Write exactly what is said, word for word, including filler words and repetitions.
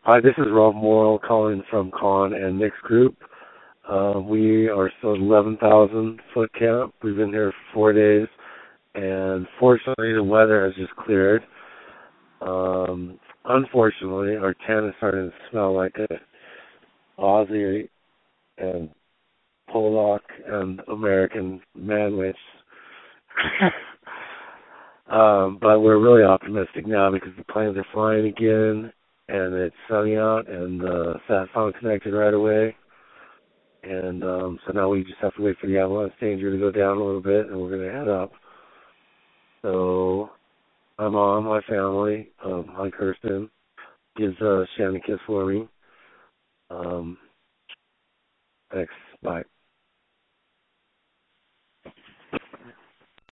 Hi, this is Rob Morrill calling from Con and Nick's group. Uh, we are still at eleven thousand foot camp. We've been here for four days, and fortunately the weather has just cleared. Um, unfortunately, our tent is starting to smell like a Aussie and Polak and American manwich. um, but we're really optimistic now because the planes are flying again, and it's sunny out, and the sat phone connected right away. And um, so now we just have to wait for the avalanche danger to go down a little bit, and we're going to head up. So my mom, my family, um, hi Kirsten, gives uh, Shannon a kiss for me. Um, thanks. Bye.